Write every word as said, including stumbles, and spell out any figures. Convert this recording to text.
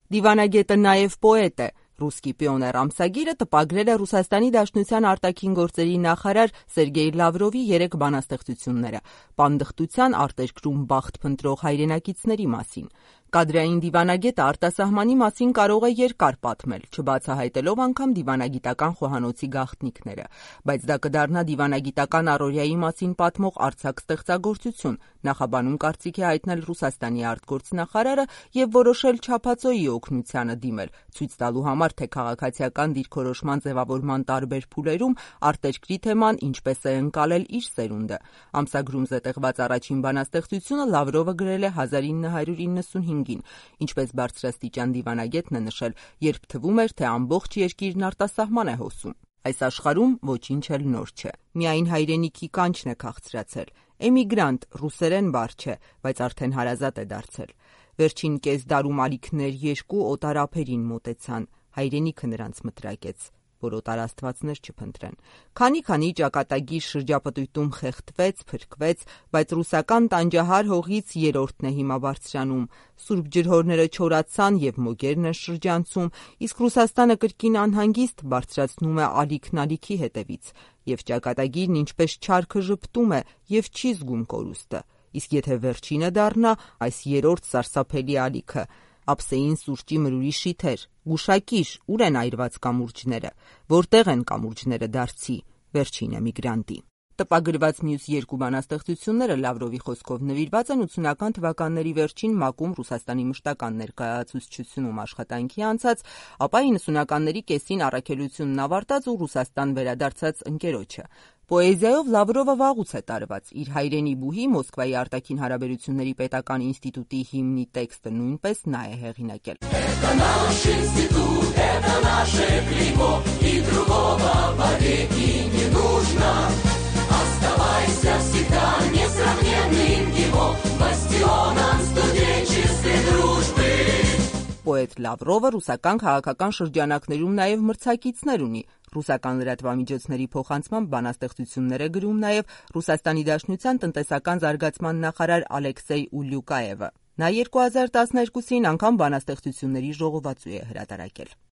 Դիվանագետը նաև պոետ է։ «Ռուսկի պիոներ» ամսագիրը տպագրել է Ռուսաստանի Դաշնության արտաքին գործերի նախարար Սերգեյ Լավրովի երեք բանաստեղծությունները պանդխտության արտերկրում բախտ փնտրող հայրենակիցների մասին։ Կադրային դիվանագետը արտասահմանի մասին կարող է երկար պատմել, չբացահայտելով անգամ դիվանագիտական խոհանոցի գաղտնիքները, բայց դա կդառնա դիվանագիտական առօրյայի մասին պատմող արձակ ստեղծագործություն, նախաբանում կարծիք է հայտնել Ռուսաստանի արտգործնախարարը և որոշել չափածոյի օգնությանը դիմել, ցույց տալու համար, թե քաղաքացիական դիրքորոշման ձևավորման տարբեր փուլերում արտերկրի թեման ինչպես է ընկալել իր սերունդը։ Ամսագրում զետեղված առաջին բանաստեղծությունը Լավրովը գրել է հազար ինը հարյուր իննսունհինգին, ինչպես բարձրաստիճան դիվանագետն է նշել, երբ թվում էր, թե ամբողջ երկիրն արտասահման է հոսում։ Այս աշխարհում ոչինչ էլ նոր չէ։ Միայն հայրենիքի կանչն է քաղցրացել։ Էմիգրանտ ռուսերեն բառ չէ, բայց արդեն հարազատ է դարձել։ Վերջին կես դարում ալիքներ երկու օտար ափերին մոտեցան, հայրենիքը նրանց մտրակեց, որ օտար աստվածներ չփնտրեն։ Քանի-քանի ճակատագիր շրջապտույտում խեղդվեց, փրկվեց, բայց ռուսական տանջահար հողից երրորդն է հիմա բարձրանում։ Սուրբ ջրհորները չորացան և մոգերն են շրջանցում, իսկ Ռուսաստանը կրկին անհանգիստ բարձրացնում է ալիքն ալիքի հետևից, և ճակատագիրն ինչպես չարքը ժպտում է և չի զգում կորուստը։ Իսկ եթե վերջինը դառնա այս երրորդ սարսափելի ալիքը, ափսեին սուրճի մրուրի շիթեր, գուշակիր, ուր են այրված կամուրջները, որտեղ են կամուրջները դարձի վերջին էմիգրանտի։ Տպագրված մյուս երկու բանաստեղծությունները Լավրովի խոսքով նվիրված են ութսունական թվականների վերջին ՄԱԿ-ում Ռուսաստանի մշտական ներկայացուցչությունում աշխատանքի անցած, ապա իննսունականների կեսին առաքելությունն ավարտած ու Ռուսաստան վերադարձած ընկերոջը։ Պոեզիայով Լավրովը վաղուց է տարված, իր հայրենի բուհի Մոսկվայի արտաքին հարաբերությունների պետական ինստիտուտի հիմնի տեքստը նույնպես նա է հեղինակել։ Պոետ Լավրովը ռուսական քաղաքական շրջանակներում նաև մրցակիցներ ունի։ Ռուսական լրատվամիջոցների փոխանցմամբ բանաստեղծություններ է գրում նաև Ռուսաստանի Դաշնության տնտեսական զարգացման նախարար Ալեքսեյ Ուլյուկաևը։ Նա երկու հազար տասներկուսին անգամ բանաստեղծությունների ժողովածու է հրատարակել։